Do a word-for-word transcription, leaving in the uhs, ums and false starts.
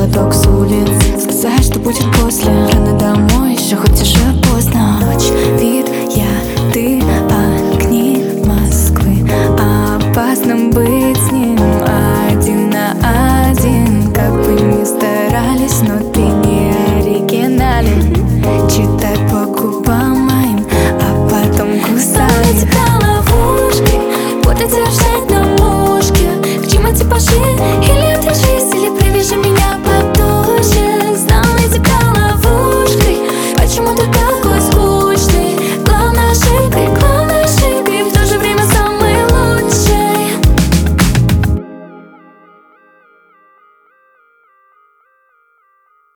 шепоток с улиц. Сказать, что будет после. Рано домой, еще хоть уже поздно. Ночь, вид, я, ты, огни Москвы. Опасно быть с ним один на один. Как бы ни старались, но ты не оригинален. Читай по губам моим, а потом кусай. Тебя ловушкой, буду держать на мушке. К чему типажи или